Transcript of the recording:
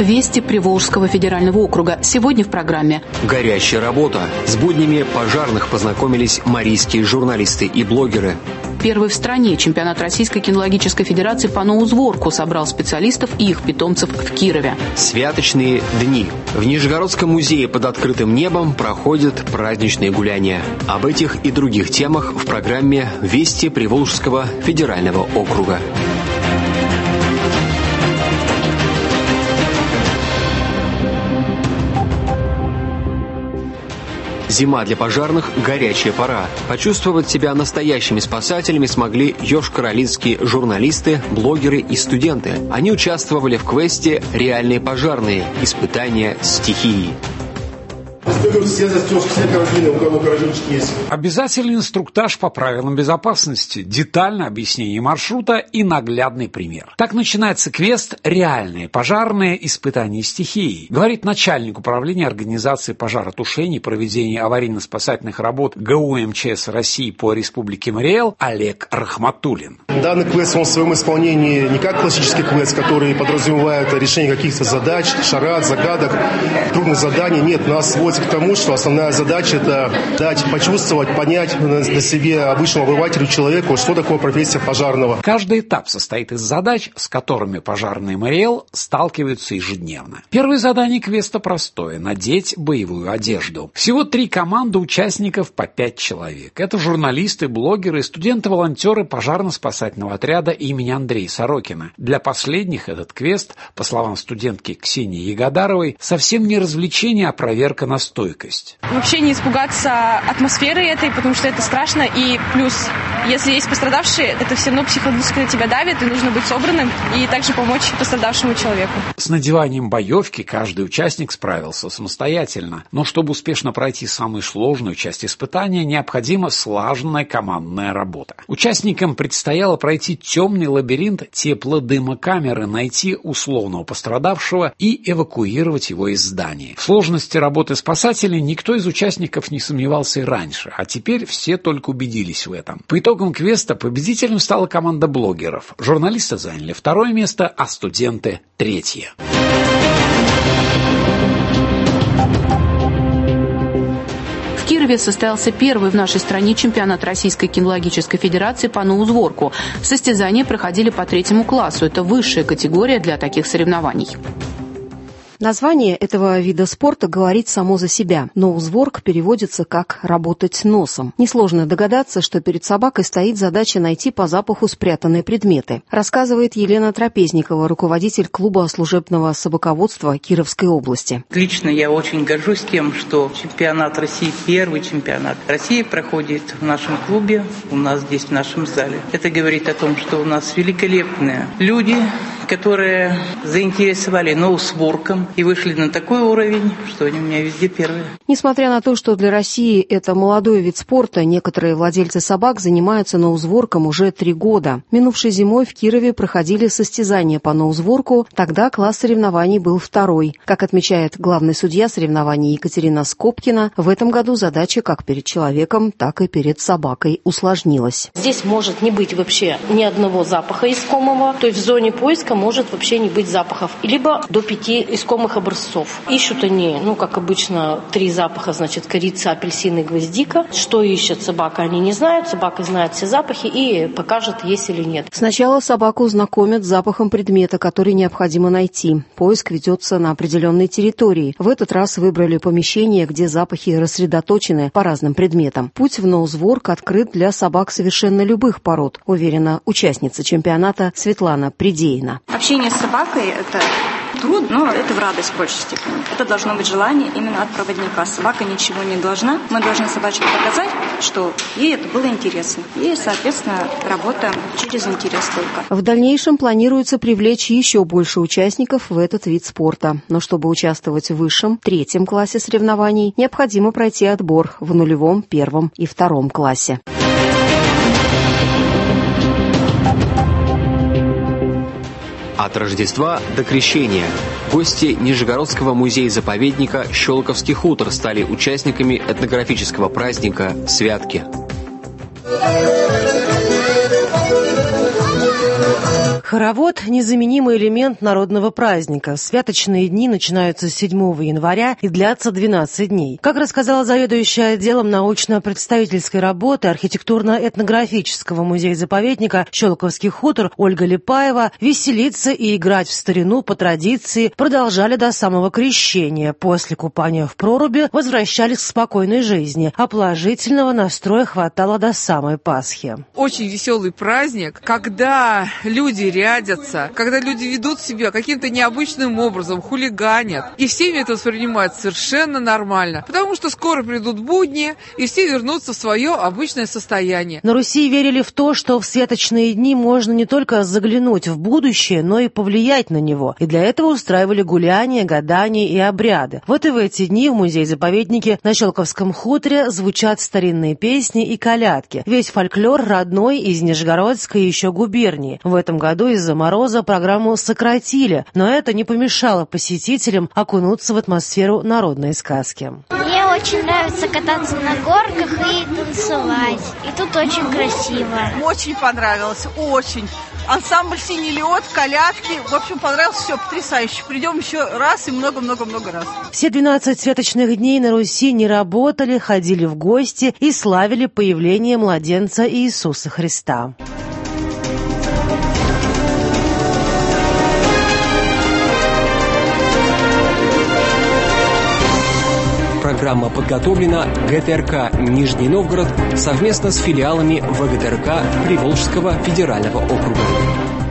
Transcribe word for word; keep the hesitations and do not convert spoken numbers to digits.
«Вести Приволжского федерального округа». Сегодня в программе «Горячая работа». С буднями пожарных познакомились марийские журналисты и блогеры. Первый в стране чемпионат Российской кинологической федерации по ноузворку собрал специалистов и их питомцев в Кирове. Святочные дни. В Нижегородском музее под открытым небом проходят праздничные гуляния. Об этих и других темах в программе «Вести Приволжского федерального округа». Зима для пожарных – горячая пора. Почувствовать себя настоящими спасателями смогли йошкар-олинские журналисты, блогеры и студенты. Они участвовали в квесте «Реальные пожарные. Испытания стихии». Все застежки, все карабины, у кого карабинчики есть. Обязательный инструктаж по правилам безопасности, детальное объяснение маршрута и наглядный пример. Так начинается квест «Реальные пожарные. Испытания стихии», говорит начальник управления организации пожаротушения и проведения аварийно-спасательных работ ГУ МЧС России по Республике Мариэл Олег Рахматуллин. Данный квест он в своем исполнении не как классический квест, который подразумевает решение каких-то задач, шарад, загадок, трудных заданий. Нет, нас сводится к тому, что основная задача – это дать почувствовать, понять на себе обычному обывателю, человеку, что такое профессия пожарного. Каждый этап состоит из задач, с которыми пожарные Мариэл сталкиваются ежедневно. Первое задание квеста простое – надеть боевую одежду. Всего три команды участников по пять человек. Это журналисты, блогеры и студенты-волонтеры пожарно-спасательного отряда имени Андрея Сорокина. Для последних этот квест, по словам студентки Ксении Ягодаровой, совсем не развлечение, а проверка на стойкость. Вообще не испугаться атмосферы этой, потому что это страшно. И плюс, если есть пострадавшие, это все равно психологически на тебя давит, и нужно быть собранным и также помочь пострадавшему человеку. С надеванием боевки каждый участник справился самостоятельно. Но чтобы успешно пройти самую сложную часть испытания, необходима слаженная командная работа. Участникам предстояло пройти темный лабиринт теплодымокамеры, найти условного пострадавшего и эвакуировать его из здания. В сложности работы спасателей никто из участников не сомневался и раньше, а теперь все только убедились в этом. По итогам квеста победителем стала команда блогеров. Журналисты заняли второе место, а студенты – третье. В Кирове состоялся первый в нашей стране чемпионат Российской кинологической федерации по ноузворку. Состязания проходили по третьему классу. Это высшая категория для таких соревнований. Название этого вида спорта говорит само за себя. Ноузворк переводится как «работать носом». Несложно догадаться, что перед собакой стоит задача найти по запаху спрятанные предметы. Рассказывает Елена Трапезникова, руководитель клуба служебного собаководства Кировской области. Лично я очень горжусь тем, что чемпионат России, первый чемпионат России проходит в нашем клубе, у нас здесь в нашем зале. Это говорит о том, что у нас великолепные люди, которые заинтересовали ноузворком и вышли на такой уровень, что они у меня везде первые. Несмотря на то, что для России это молодой вид спорта, некоторые владельцы собак занимаются ноузворком уже три года. Минувшей зимой в Кирове проходили состязания по ноузворку, тогда класс соревнований был второй. Как отмечает главный судья соревнований Екатерина Скобкина, в этом году задача как перед человеком, так и перед собакой усложнилась. Здесь может не быть вообще ни одного запаха искомого, то есть в зоне поиска может вообще не быть запахов, либо до пяти искомых образцов. Ищут они, ну, как обычно, три запаха, значит, корица, апельсин и гвоздика. Что ищет собака, они не знают. Собака знает все запахи и покажет, есть или нет. Сначала собаку знакомят с запахом предмета, который необходимо найти. Поиск ведется на определенной территории. В этот раз выбрали помещение, где запахи рассредоточены по разным предметам. Путь в ноузворк открыт для собак совершенно любых пород, уверена участница чемпионата Светлана Придеина. Общение с собакой – это трудно, но это в радость в большей степени. Это должно быть желание именно от проводника. Собака ничего не должна. Мы должны собачке показать, что ей это было интересно. И, соответственно, работаем через интерес только. В дальнейшем планируется привлечь еще больше участников в этот вид спорта. Но чтобы участвовать в высшем, третьем классе соревнований, необходимо пройти отбор в нулевом, первом и втором классе. От Рождества до Крещения. Гости Нижегородского музея-заповедника «Щелковский хутор» стали участниками этнографического праздника «Святки». Хоровод – незаменимый элемент народного праздника. Святочные дни начинаются с седьмого января и длятся двенадцать дней. Как рассказала заведующая отделом научно-представительской работы архитектурно-этнографического музея-заповедника «Щелковский хутор» Ольга Липаева, веселиться и играть в старину по традиции продолжали до самого крещения. После купания в проруби возвращались к спокойной жизни, а положительного настроя хватало до самой Пасхи. Очень веселый праздник, когда люди рядятся, когда люди ведут себя каким-то необычным образом, хулиганят. И всеми это воспринимают совершенно нормально, потому что скоро придут будни, и все вернутся в свое обычное состояние. На Руси верили в то, что в святочные дни можно не только заглянуть в будущее, но и повлиять на него. И для этого устраивали гуляния, гадания и обряды. Вот и в эти дни в музее-заповеднике на Щелковском хуторе звучат старинные песни и колядки. Весь фольклор родной из Нижегородской еще губернии. В этом году из-за мороза программу сократили, но это не помешало посетителям окунуться в атмосферу народной сказки. Мне очень нравится кататься на горках и танцевать. И тут очень красиво. Очень понравилось, очень. Ансамбль «Синий лед», колядки. В общем, понравилось все потрясающе. Придем еще раз и много-много-много раз. Все двенадцать святочных дней на Руси не работали, ходили в гости и славили появление младенца Иисуса Христа. Программа подготовлена ГТРК «Нижний Новгород» совместно с филиалами ВГТРК Приволжского федерального округа.